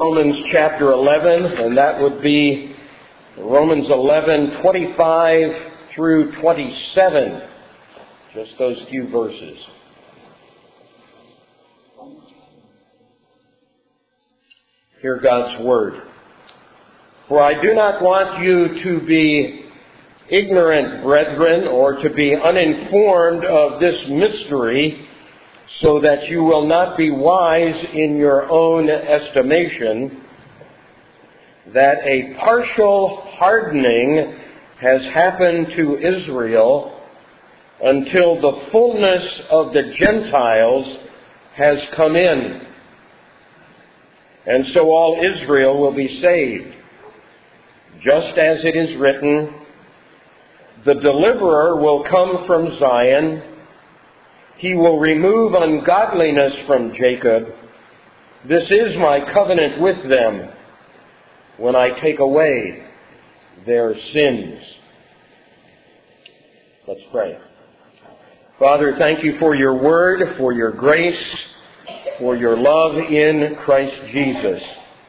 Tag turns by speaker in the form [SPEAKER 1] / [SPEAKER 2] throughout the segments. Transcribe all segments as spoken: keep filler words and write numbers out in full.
[SPEAKER 1] Romans chapter eleven, and that would be Romans eleven, twenty-five through twenty-seven. Just those few verses. Hear God's word. For I do not want you to be ignorant, brethren, or to be uninformed of this mystery, so that you will not be wise in your own estimation, that a partial hardening has happened to Israel until the fullness of the Gentiles has come in. And so all Israel will be saved. Just as it is written, the deliverer will come from Zion. He will remove ungodliness from Jacob. This is my covenant with them when I take away their sins. Let's pray. Father, thank you for your word, for your grace, for your love in Christ Jesus.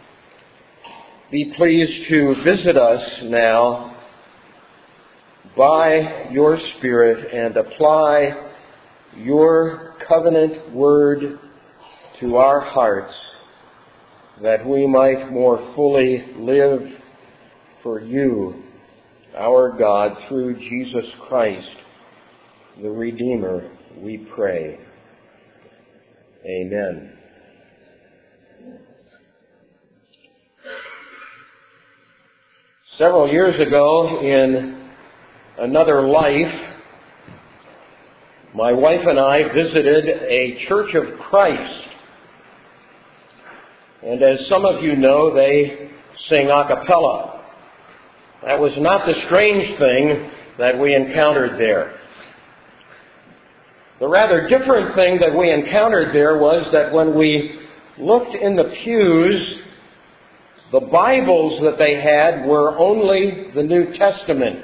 [SPEAKER 1] Be pleased to visit us now by your Spirit and apply your covenant word to our hearts, that we might more fully live for you, our God, through Jesus Christ, the Redeemer, we pray. Amen. Several years ago, in another life, my wife and I visited a Church of Christ. And as some of you know, they sing a cappella. That was not the strange thing that we encountered there. The rather different thing that we encountered there was that when we looked in the pews, the Bibles that they had were only the New Testament.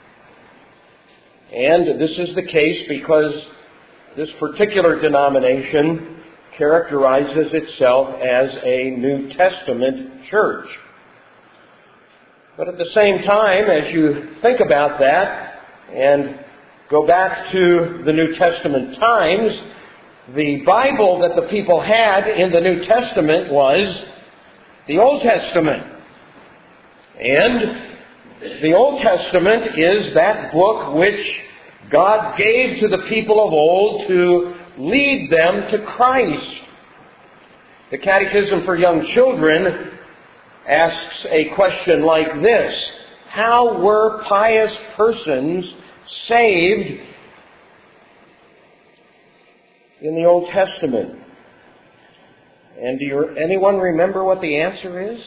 [SPEAKER 1] And this is the case because this particular denomination characterizes itself as a New Testament church. But at the same time, as you think about that and go back to the New Testament times, the Bible that the people had in the New Testament was the Old Testament. And the Old Testament is that book which God gave to the people of old to lead them to Christ. The Catechism for Young Children asks a question like this: how were pious persons saved in the Old Testament? And do you, anyone remember what the answer is?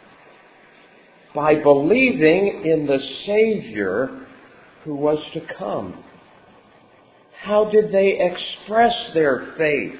[SPEAKER 1] By believing in the Savior who was to come. How did they express their faith?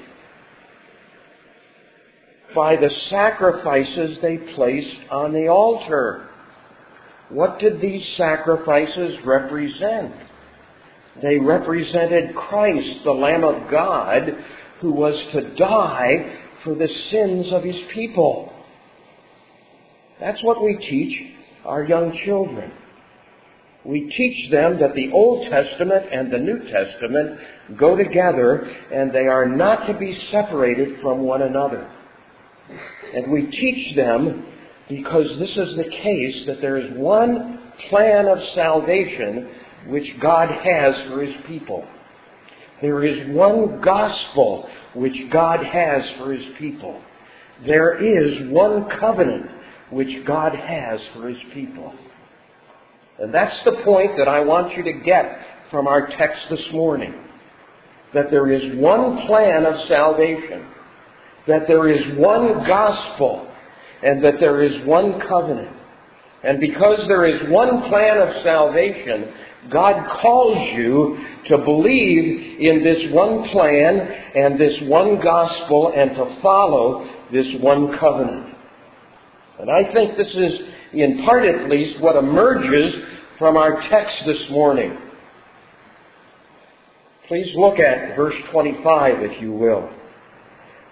[SPEAKER 1] By the sacrifices they placed on the altar. What did these sacrifices represent? They represented Christ, the Lamb of God, who was to die for the sins of His people. That's what we teach our young children. We teach them that the Old Testament and the New Testament go together, and they are not to be separated from one another. And we teach them, because this is the case, that there is one plan of salvation which God has for His people. There is one gospel which God has for His people. There is one covenant which God has for His people. And that's the point that I want you to get from our text this morning. That there is one plan of salvation. That there is one gospel. And that there is one covenant. And because there is one plan of salvation, God calls you to believe in this one plan and this one gospel and to follow this one covenant. And I think this is, in part at least, what emerges from our text this morning. Please look at verse twenty-five, if you will.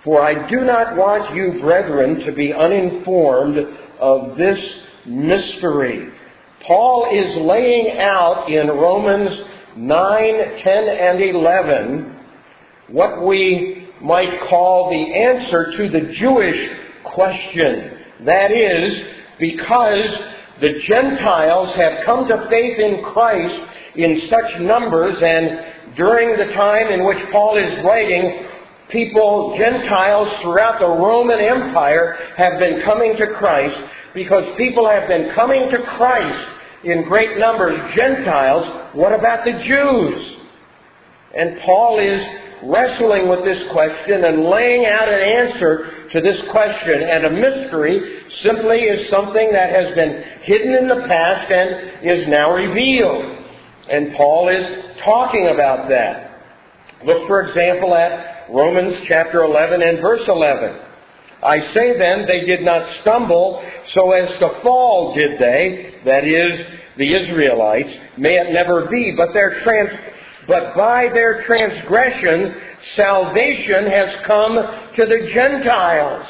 [SPEAKER 1] For I do not want you, brethren, to be uninformed of this mystery. Paul is laying out in Romans nine, ten, and eleven what we might call the answer to the Jewish question. That is, because the Gentiles have come to faith in Christ in such numbers, and during the time in which Paul is writing, people, Gentiles throughout the Roman Empire have been coming to Christ. Because people have been coming to Christ in great numbers, Gentiles, what about the Jews? And Paul is wrestling with this question and laying out an answer to this question. And a mystery simply is something that has been hidden in the past and is now revealed. And Paul is talking about that. Look, for example, at Romans chapter eleven and verse eleven. I say then, they did not stumble so as to fall, did they? That is, the Israelites. May it never be. But their trans, but by their transgression, salvation has come to the Gentiles.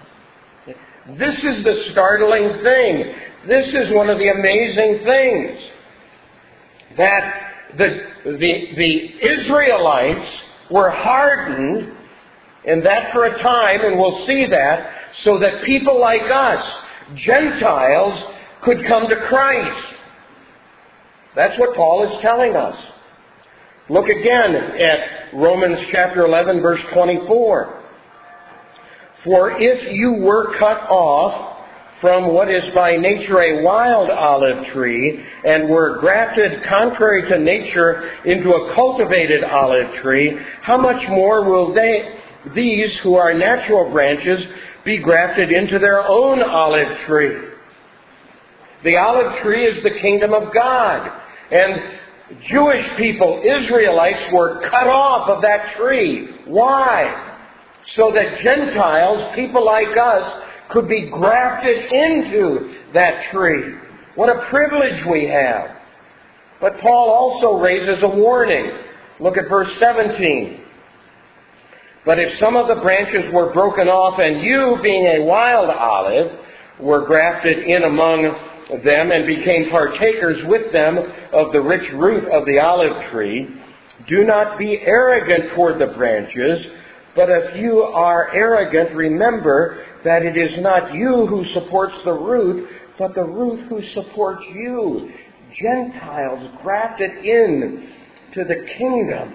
[SPEAKER 1] This is the startling thing. This is one of the amazing things. That the, the, the Israelites were hardened, and that for a time, and we'll see that, so that people like us, Gentiles, could come to Christ. That's what Paul is telling us. Look again at Romans chapter eleven, verse twenty-four. For if you were cut off from what is by nature a wild olive tree, and were grafted contrary to nature into a cultivated olive tree, how much more will they, these who are natural branches, be grafted into their own olive tree? The olive tree is the kingdom of God. And Jewish people, Israelites, were cut off of that tree. Why? So that Gentiles, people like us, could be grafted into that tree. What a privilege we have. But Paul also raises a warning. Look at verse seventeen. But if some of the branches were broken off, and you, being a wild olive, were grafted in among them and became partakers with them of the rich root of the olive tree, do not be arrogant toward the branches, but if you are arrogant, remember that it is not you who supports the root, but the root who supports you. Gentiles grafted in to the kingdom.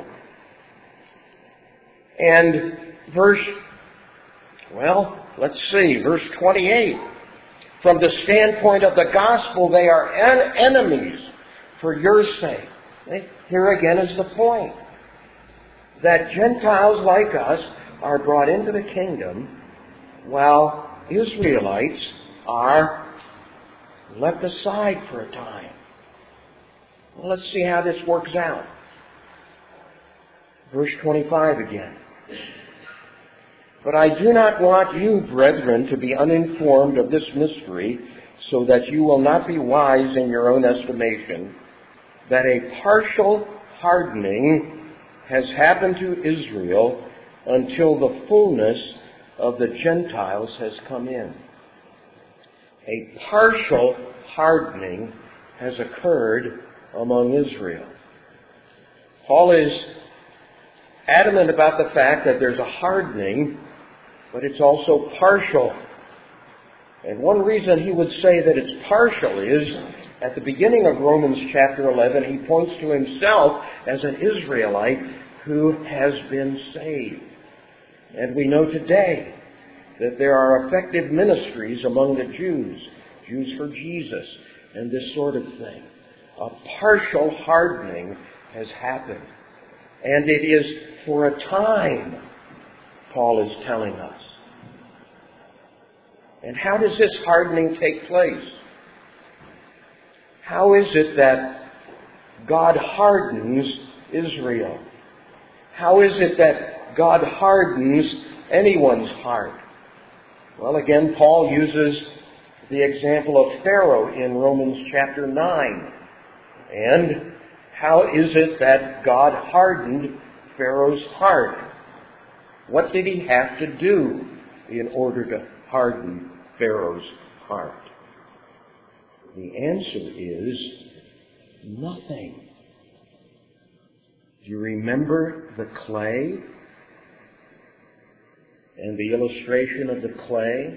[SPEAKER 1] And verse, well, let's see, verse twenty-eight. From the standpoint of the gospel, they are en- enemies for your sake. Here again is the point. That Gentiles like us are brought into the kingdom, while Israelites are left aside for a time. Well, let's see how this works out. Verse twenty-five again. But I do not want you, brethren, to be uninformed of this mystery, so that you will not be wise in your own estimation, that a partial hardening has happened to Israel until the fullness of the Gentiles has come in. A partial hardening has occurred among Israel. Paul is adamant about the fact that there's a hardening, but it's also partial. And one reason he would say that it's partial is, at the beginning of Romans chapter eleven, he points to himself as an Israelite who has been saved. And we know today that there are effective ministries among the Jews, Jews for Jesus, and this sort of thing. A partial hardening has happened. And it is for a time, Paul is telling us. And how does this hardening take place? How is it that God hardens Israel? How is it that God hardens anyone's heart? Well, again, Paul uses the example of Pharaoh in Romans chapter nine. And how is it that God hardened Pharaoh's heart? What did he have to do in order to harden Pharaoh's heart? The answer is nothing. Do you remember the clay and the illustration of the clay?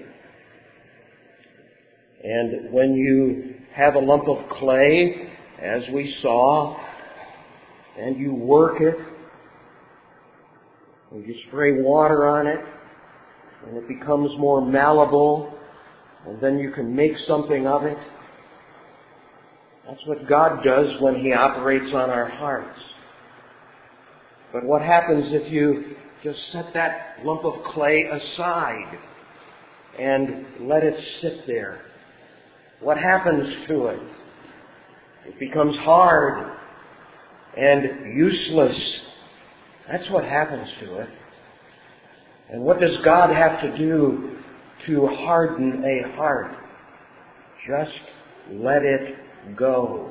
[SPEAKER 1] And when you have a lump of clay, as we saw, and you work it, and you spray water on it, and it becomes more malleable, and then you can make something of it. That's what God does when He operates on our hearts. But what happens if you just set that lump of clay aside and let it sit there? What happens to it? It becomes hard and useless. That's what happens to it. And what does God have to do to harden a heart? Just let it go.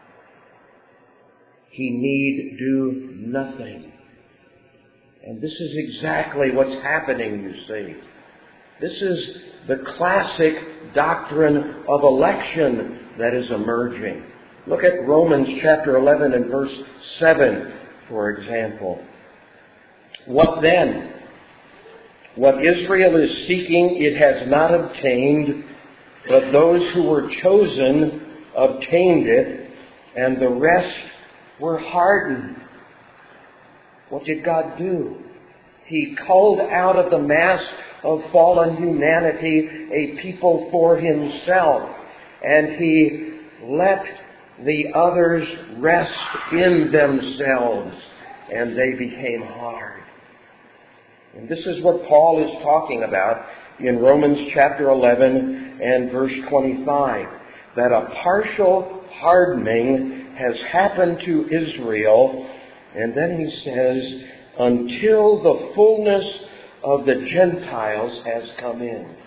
[SPEAKER 1] He need do nothing. And this is exactly what's happening, you see. This is the classic doctrine of election that is emerging. Look at Romans chapter eleven and verse seven, for example. What then? What Israel is seeking it has not obtained, but those who were chosen obtained it, and the rest were hardened. What did God do? He culled out of the mass of fallen humanity a people for Himself, and He let the others rest in themselves, and they became hard. And this is what Paul is talking about in Romans chapter eleven and verse twenty-five, that a partial hardening has happened to Israel, and then he says, until the fullness of the Gentiles has come in.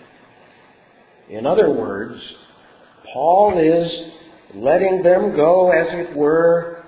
[SPEAKER 1] In other words, Paul is letting them go, as it were,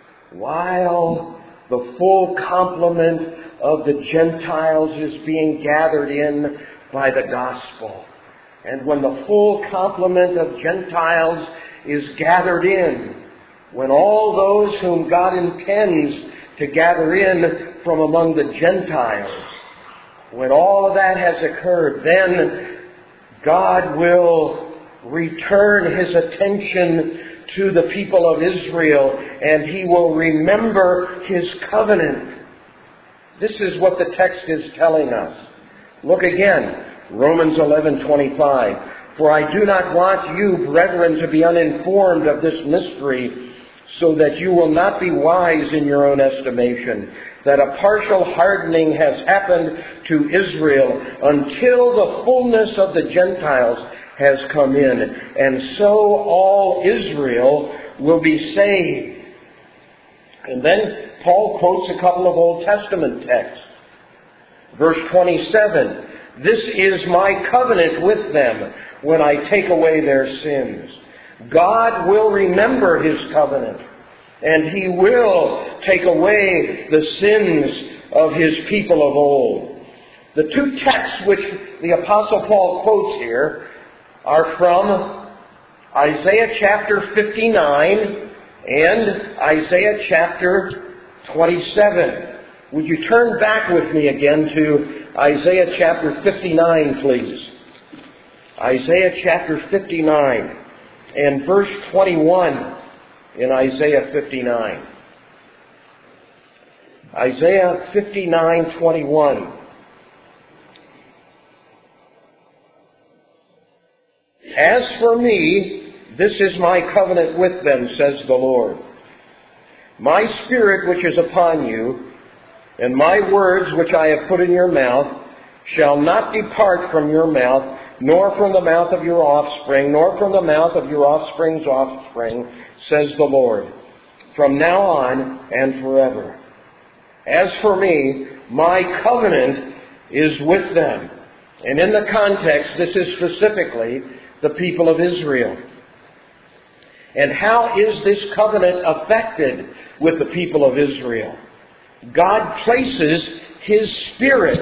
[SPEAKER 1] while the full complement of the Gentiles is being gathered in by the gospel. And when the full complement of Gentiles is gathered in, when all those whom God intends to gather in from among the Gentiles, when all of that has occurred, then God will return His attention to the people of Israel, and He will remember His covenant. This is what the text is telling us. Look again, Romans eleven twenty-five. For I do not want you, brethren, to be uninformed of this mystery, so that you will not be wise in your own estimation, that a partial hardening has happened to Israel until the fullness of the Gentiles has come in, and so all Israel will be saved. And then Paul quotes a couple of Old Testament texts. Verse twenty-seven, this is my covenant with them when I take away their sins. God will remember His covenant, and He will take away the sins of His people of old. The two texts which the Apostle Paul quotes here are from Isaiah chapter fifty-nine and Isaiah chapter twenty-seven. Would you turn back with me again to Isaiah chapter fifty-nine, please? Isaiah chapter fifty-nine and verse twenty-one in Isaiah fifty-nine. Isaiah fifty-nine twenty-one. As for me, this is my covenant with them, says the Lord. My spirit which is upon you, and my words which I have put in your mouth, shall not depart from your mouth, nor from the mouth of your offspring, nor from the mouth of your offspring's offspring, says the Lord, from now on and forever. As for me, my covenant is with them. And in the context, this is specifically the people of Israel. And how is this covenant affected with the people of Israel? God places His Spirit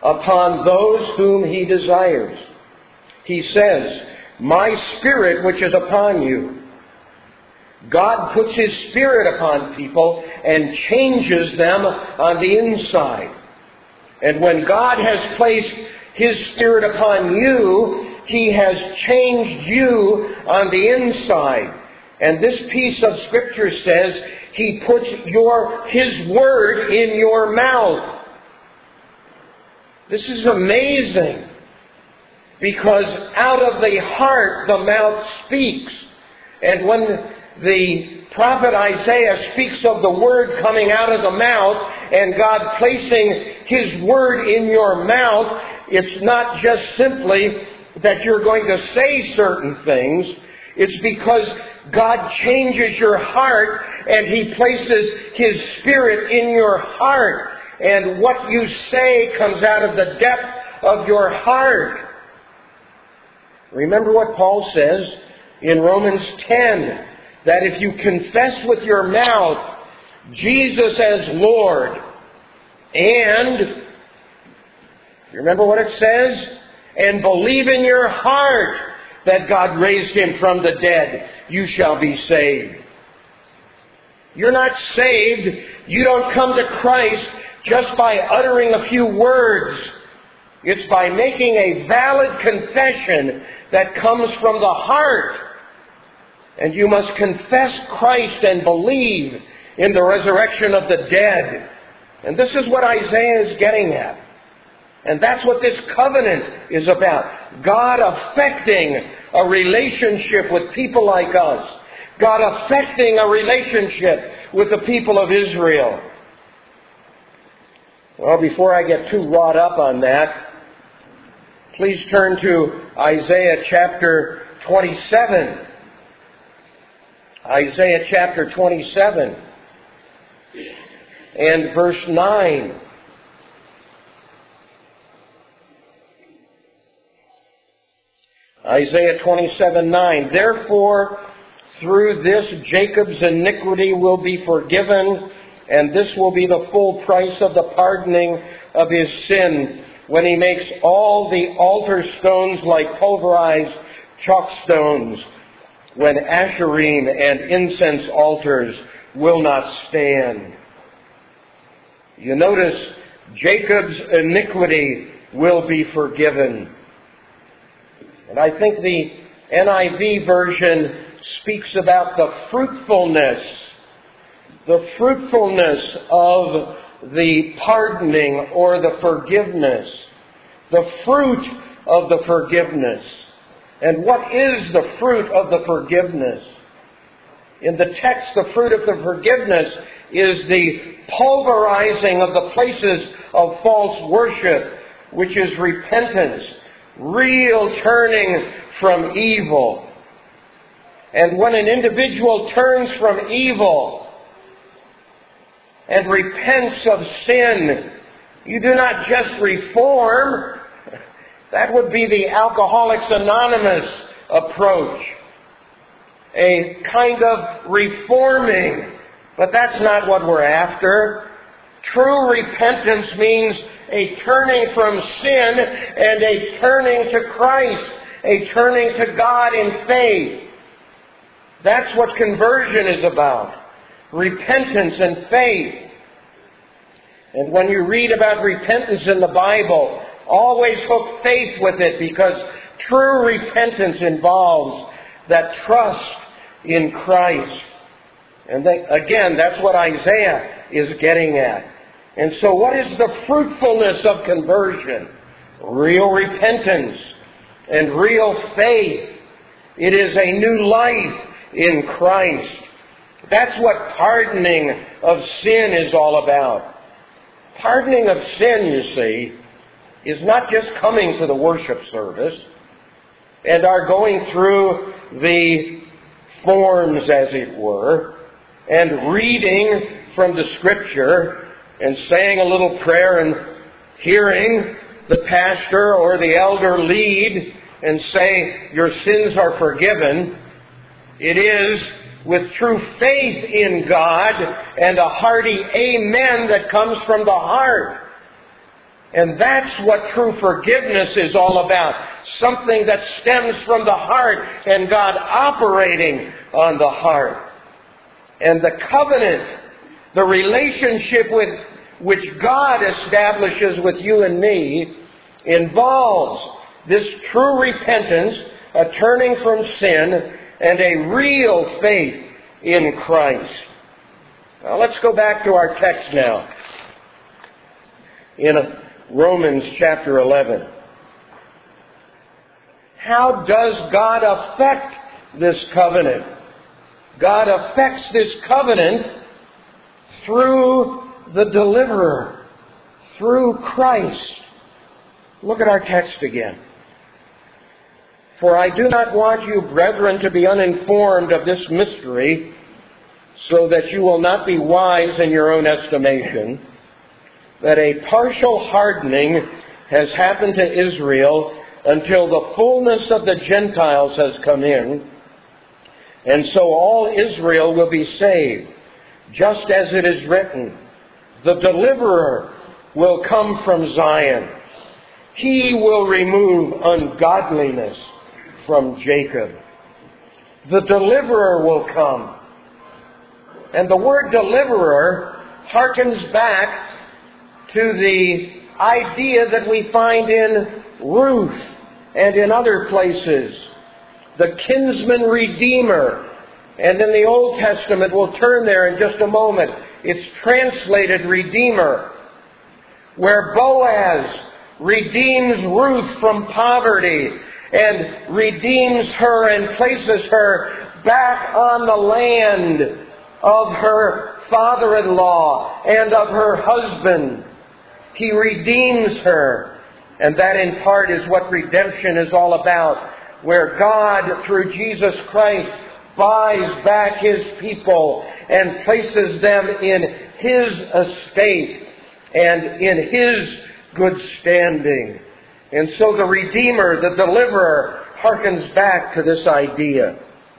[SPEAKER 1] upon those whom He desires. He says, my Spirit which is upon you. God puts His Spirit upon people and changes them on the inside. And when God has placed His Spirit upon you, He has changed you on the inside. And this piece of Scripture says He puts your His Word in your mouth. This is amazing. Because out of the heart the mouth speaks. And when the prophet Isaiah speaks of the Word coming out of the mouth and God placing His Word in your mouth, it's not just simply that you're going to say certain things. It's because God changes your heart and He places His Spirit in your heart. And what you say comes out of the depth of your heart. Remember what Paul says in Romans ten, that if you confess with your mouth Jesus as Lord, and, you remember what it says? And believe in your heart that God raised Him from the dead, you shall be saved. You're not saved. You don't come to Christ just by uttering a few words. It's by making a valid confession that comes from the heart. And you must confess Christ and believe in the resurrection of the dead. And this is what Isaiah is getting at. And that's what this covenant is about. God affecting a relationship with people like us. God affecting a relationship with the people of Israel. Well, before I get too wrought up on that, please turn to Isaiah chapter twenty-seven. Isaiah chapter twenty-seven and verse nine. Isaiah twenty-seven nine. Therefore, through this Jacob's iniquity will be forgiven, and this will be the full price of the pardoning of his sin, when he makes all the altar stones like pulverized chalk stones, when Asherim and incense altars will not stand. You notice, Jacob's iniquity will be forgiven. And I think the N I V version speaks about the fruitfulness, the fruitfulness of the pardoning or the forgiveness, the fruit of the forgiveness. And what is the fruit of the forgiveness? In the text, the fruit of the forgiveness is the pulverizing of the places of false worship, which is repentance, real turning from evil. And when an individual turns from evil and repents of sin, you do not just reform. That would be the Alcoholics Anonymous approach. A kind of reforming. But that's not what we're after. True repentance means a turning from sin and a turning to Christ. A turning to God in faith. That's what conversion is about. Repentance and faith. And when you read about repentance in the Bible, always hook faith with it, because true repentance involves that trust in Christ. And they, again, that's what Isaiah is getting at. And so what is the fruitfulness of conversion? Real repentance and real faith. It is a new life in Christ. That's what pardoning of sin is all about. Pardoning of sin, you see, is not just coming to the worship service and are going through the forms, as it were, and reading from the Scripture and saying a little prayer and hearing the pastor or the elder lead and say, your sins are forgiven. It is with true faith in God and a hearty amen that comes from the heart. And that's what true forgiveness is all about. Something that stems from the heart and God operating on the heart. And the covenant, the relationship with which God establishes with you and me, involves this true repentance, a turning from sin, and a real faith in Christ. Now let's go back to our text now. In Romans chapter eleven. How does God affect this covenant? God affects this covenant through the deliverer, through Christ. Look at our text again. For I do not want you, brethren, to be uninformed of this mystery, so that you will not be wise in your own estimation, that a partial hardening has happened to Israel until the fullness of the Gentiles has come in, and so all Israel will be saved, just as it is written, the deliverer will come from Zion. He will remove ungodliness from Jacob. The deliverer will come. And the word deliverer harkens back to the idea that we find in Ruth and in other places. The kinsman redeemer. And in the Old Testament, we'll turn there in just a moment, it's translated redeemer. Where Boaz redeems Ruth from poverty and redeems her and places her back on the land of her father-in-law and of her husband. He redeems her. And that in part is what redemption is all about, where God, through Jesus Christ, buys back His people and places them in His estate and in His good standing. And so the Redeemer, the Deliverer, harkens back to this idea.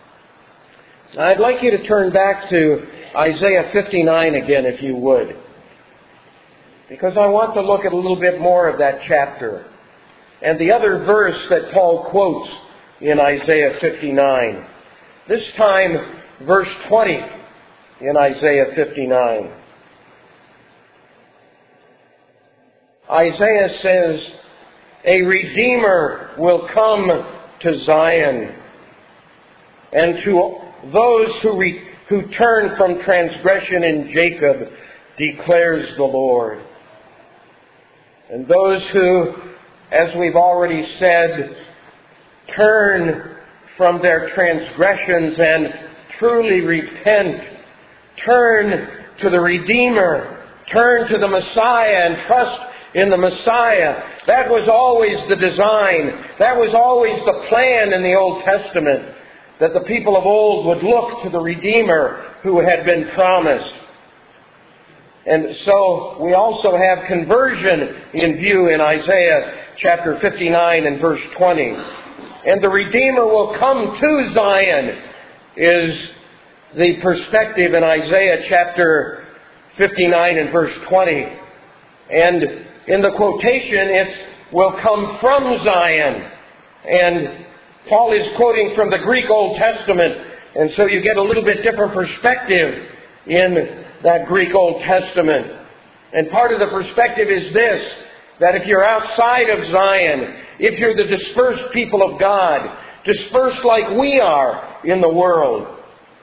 [SPEAKER 1] I'd like you to turn back to Isaiah fifty-nine again, if you would. Because I want to look at a little bit more of that chapter. And the other verse that Paul quotes in Isaiah fifty-nine. This time, verse twenty in Isaiah fifty-nine. Isaiah says, a Redeemer will come to Zion, and to those who, re- who turn from transgression in Jacob, declares the Lord. And those who, as we've already said, turn from their transgressions and truly repent, turn to the Redeemer, turn to the Messiah and trust in the Messiah. That was always the design. That was always the plan in the Old Testament, that the people of old would look to the Redeemer who had been promised. And so we also have conversion in view in Isaiah chapter fifty-nine and verse twenty. And the Redeemer will come to Zion is the perspective in Isaiah chapter fifty-nine and verse twenty. And in the quotation, it's will come from Zion. And Paul is quoting from the Greek Old Testament. And so you get a little bit different perspective in that Greek Old Testament. And part of the perspective is this, that if you're outside of Zion, if you're the dispersed people of God, dispersed like we are in the world,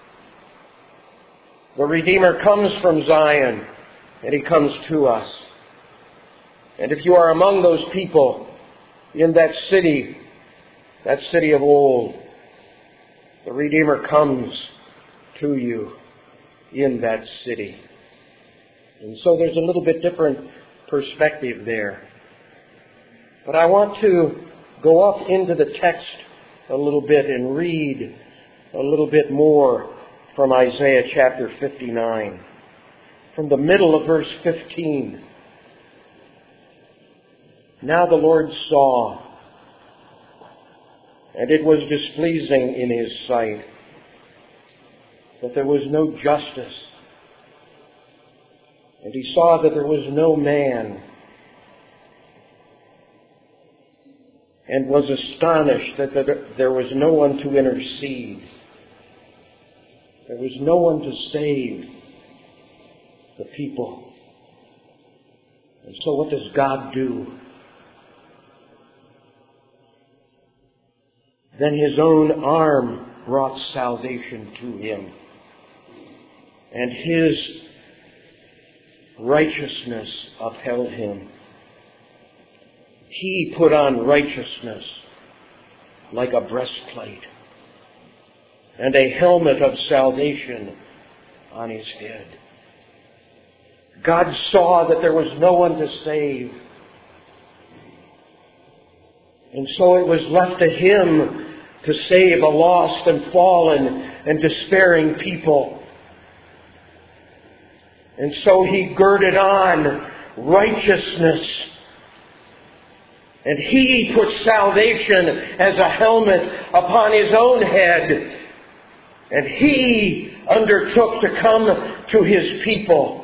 [SPEAKER 1] the Redeemer comes from Zion, and He comes to us. And if you are among those people in that city, that city of old, the Redeemer comes to you in that city. And so there's a little bit different perspective there. But I want to go up into the text a little bit and read a little bit more from Isaiah chapter fifty-nine. From the middle of verse fifteen. Now the Lord saw, and it was displeasing in His sight, that there was no justice. And He saw that there was no man. and was astonished that there was no one to intercede. There was no one to save the people. And so what does God do? Then His own arm brought salvation to him, and His righteousness upheld him. He put on righteousness like a breastplate, and a helmet of salvation on his head. God saw that there was no one to save, and so it was left to Him to save a lost and fallen and despairing people. And so He girded on righteousness, and He put salvation as a helmet upon His own head, and He undertook to come to His people.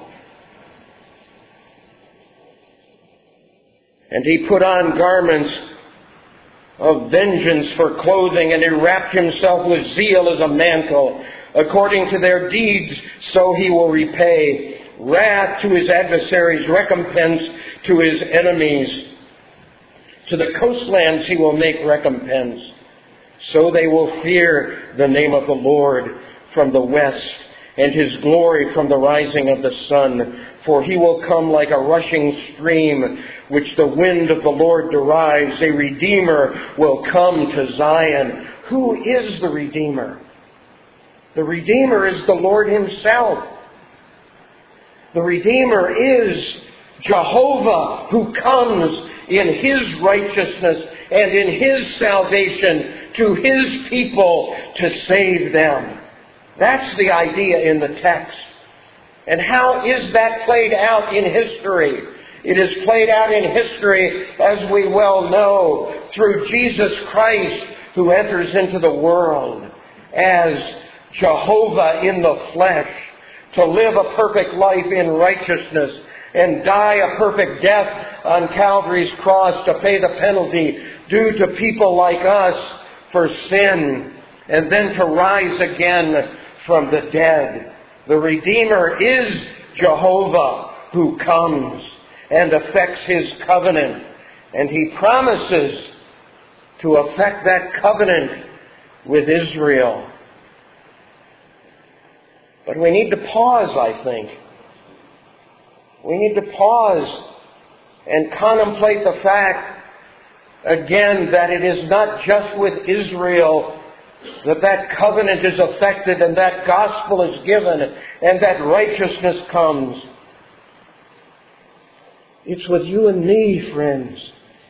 [SPEAKER 1] And He put on garments of vengeance for clothing, and He wrapped Himself with zeal as a mantle. According to their deeds, so He will repay. Wrath to His adversaries, recompense to His enemies. To the coastlands He will make recompense. So they will fear the name of the Lord from the west, and His glory from the rising of the sun. For He will come like a rushing stream, which the wind of the Lord derives. A Redeemer will come to Zion. Who is the Redeemer? The Redeemer is the Lord Himself. The Redeemer is Jehovah, who comes in His righteousness and in His salvation to His people to save them. That's the idea in the text. And how is that played out in history? It is played out in history, as we well know, through Jesus Christ, who enters into the world as Jehovah in the flesh, to live a perfect life in righteousness and die a perfect death on Calvary's cross to pay the penalty due to people like us for sin, and then to rise again from the dead. The Redeemer is Jehovah, who comes and effects His covenant. And He promises to effect that covenant with Israel. But we need to pause, I think. We need to pause and contemplate the fact, again, that it is not just with Israel that that covenant is effected and that gospel is given and that righteousness comes. It's with you and me, friends.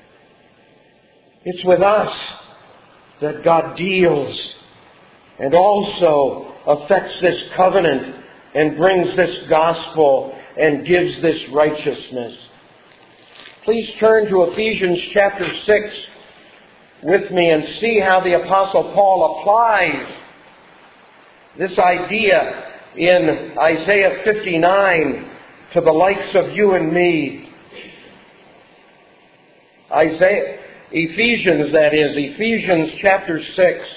[SPEAKER 1] It's with us that God deals and also effects this covenant and brings this gospel and gives this righteousness. Please turn to Ephesians chapter six with me and see how the Apostle Paul applies this idea in Isaiah fifty-nine to the likes of you and me. Isaiah, Ephesians, that is, Ephesians chapter six.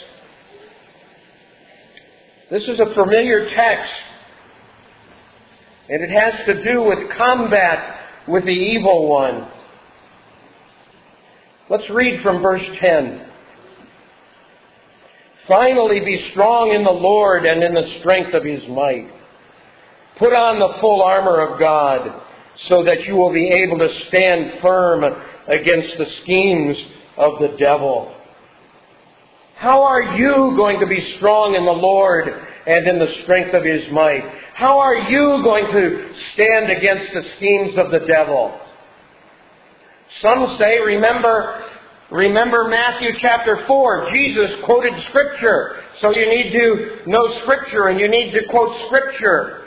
[SPEAKER 1] This is a familiar text, and it has to do with combat with the evil one. Let's read from verse ten. Finally, be strong in the Lord and in the strength of His might. Put on the full armor of God, so that you will be able to stand firm against the schemes of the devil. How are you going to be strong in the Lord and in the strength of His might? How are you going to stand against the schemes of the devil? Some say, remember, remember Matthew chapter four. Jesus quoted Scripture. So you need to know Scripture and you need to quote Scripture.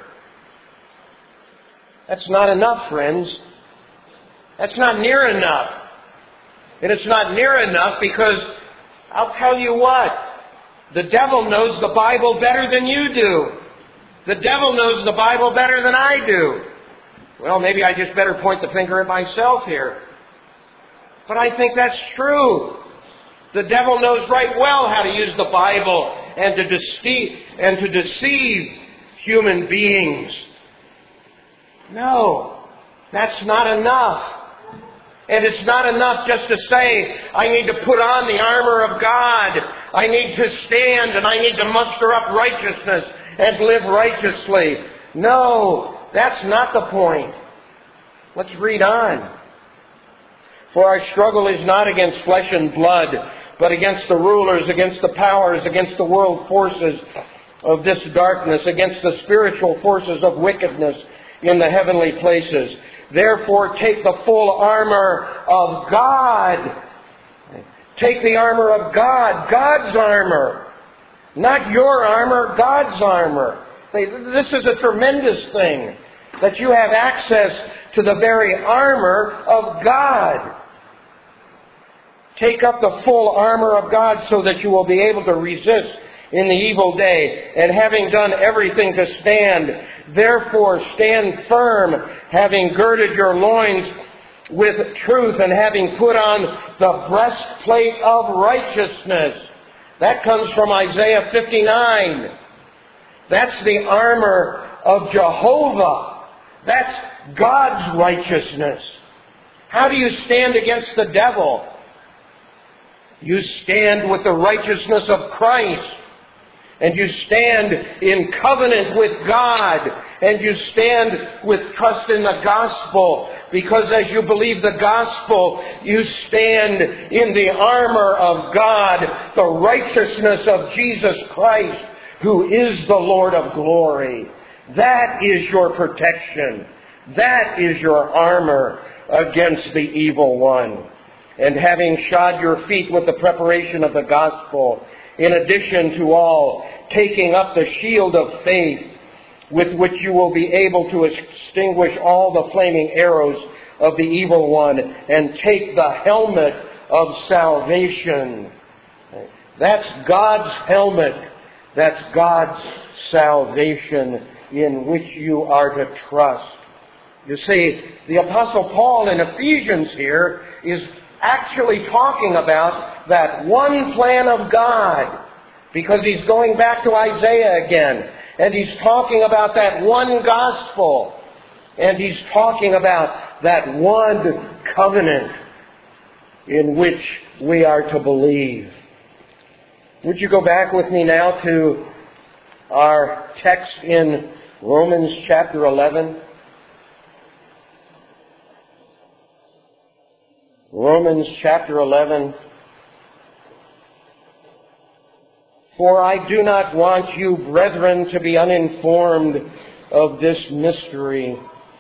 [SPEAKER 1] That's not enough, friends. That's not near enough. And it's not near enough because I'll tell you what, the devil knows the Bible better than you do. The devil knows the Bible better than I do. Well, maybe I just better point the finger at myself here. But I think that's true. The devil knows right well how to use the Bible and to deceive, and to deceive human beings. No, that's not enough. And it's not enough just to say, I need to put on the armor of God. I need to stand and I need to muster up righteousness and live righteously. No, that's not the point. Let's read on. For our struggle is not against flesh and blood, but against the rulers, against the powers, against the world forces of this darkness, against the spiritual forces of wickedness in the heavenly places. Therefore, take the full armor of God. Take the armor of God, God's armor. Not your armor, God's armor. This is a tremendous thing, that you have access to the very armor of God. Take up the full armor of God so that you will be able to resist in the evil day, and having done everything to stand, therefore stand firm, having girded your loins with truth, and having put on the breastplate of righteousness. That comes from Isaiah fifty-nine. That's the armor of Jehovah. That's God's righteousness. How do you stand against the devil? You stand with the righteousness of Christ. And you stand in covenant with God. And you stand with trust in the gospel. Because as you believe the gospel, you stand in the armor of God, the righteousness of Jesus Christ, who is the Lord of glory. That is your protection. That is your armor against the evil one. And having shod your feet with the preparation of the gospel, in addition to all, taking up the shield of faith, with which you will be able to extinguish all the flaming arrows of the evil one, and take the helmet of salvation. That's God's helmet. That's God's salvation in which you are to trust. You see, the Apostle Paul in Ephesians here is actually talking about that one plan of God, because he's going back to Isaiah again, and he's talking about that one gospel, and he's talking about that one covenant in which we are to believe. Would you go back with me now to our text in Romans chapter eleven? Romans chapter eleven. For I do not want you, brethren, to be uninformed of this mystery,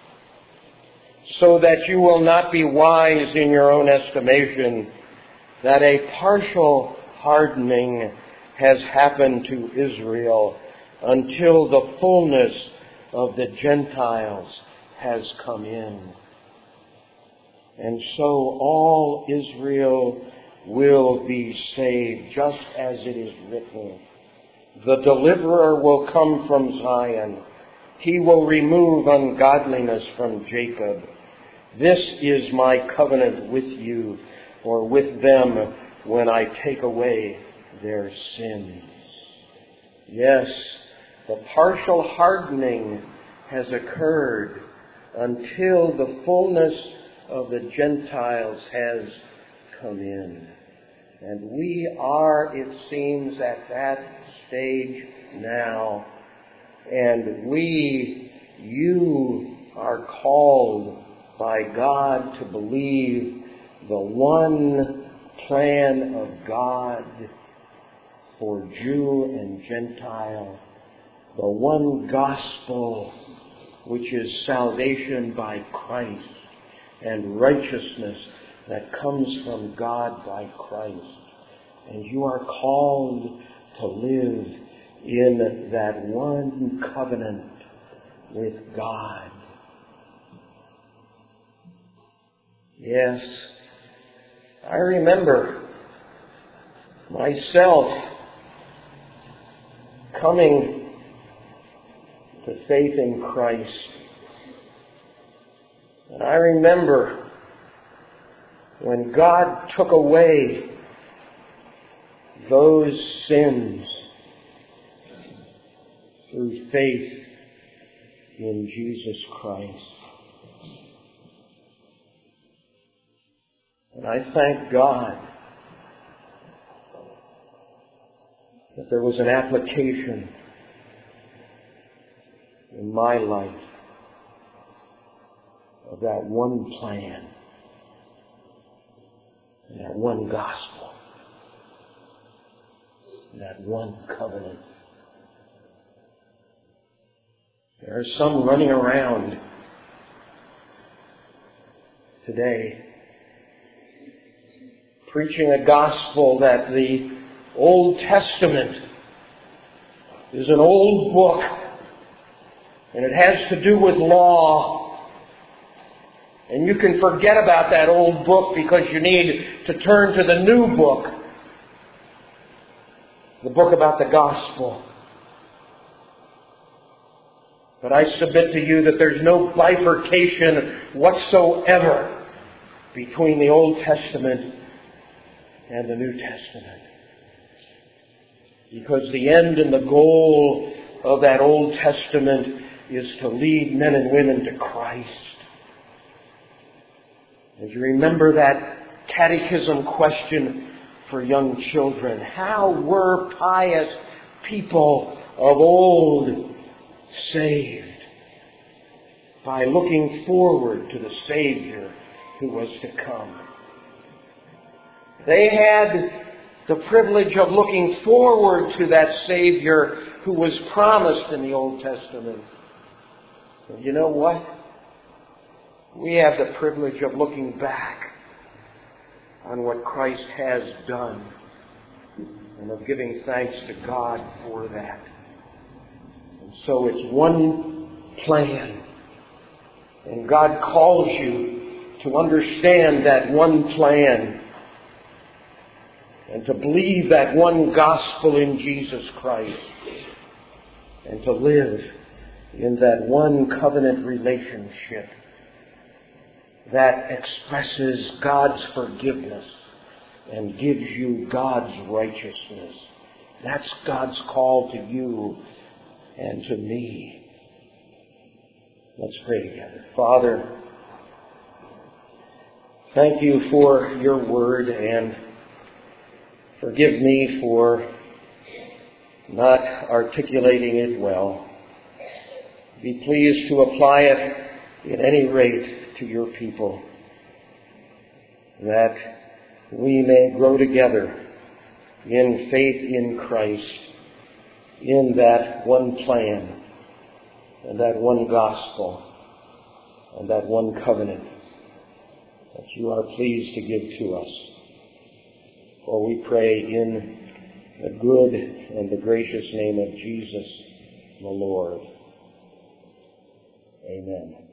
[SPEAKER 1] so that you will not be wise in your own estimation, that a partial hardening has happened to Israel until the fullness of the Gentiles has come in. And so all Israel will be saved, just as it is written. The deliverer will come from Zion. He will remove ungodliness from Jacob. This is my covenant with you, or with them, when I take away their sins. Yes, the partial hardening has occurred until the fullness of the Gentiles has come in. And we are, it seems, at that stage now. And we, you, are called by God to believe the one plan of God for Jew and Gentile, the one gospel which is salvation by Christ and righteousness that comes from God by Christ. And you are called to live in that one covenant with God. Yes, I remember myself coming to faith in Christ. And I remember when God took away those sins through faith in Jesus Christ. And I thank God that there was an application in my life of that one plan, that one gospel, that one covenant. There are some running around today preaching a gospel that the Old Testament is an old book and it has to do with law. And you can forget about that old book because you need to turn to the new book, the book about the gospel. But I submit to you that there's no bifurcation whatsoever between the Old Testament and the New Testament. Because the end and the goal of that Old Testament is to lead men and women to Christ. As you remember that catechism question for young children, how were pious people of old saved? By looking forward to the Savior who was to come. They had the privilege of looking forward to that Savior who was promised in the Old Testament. And you know what? We have the privilege of looking back on what Christ has done and of giving thanks to God for that. And so it's one plan. And God calls you to understand that one plan and to believe that one gospel in Jesus Christ and to live in that one covenant relationship that expresses God's forgiveness and gives you God's righteousness. That's God's call to you and to me. Let's pray together. Father, thank you for your word, and forgive me for not articulating it well. Be pleased to apply it at any rate to your people, that we may grow together in faith in Christ, in that one plan, and that one gospel, and that one covenant that you are pleased to give to us. For we pray in the good and the gracious name of Jesus the Lord. Amen.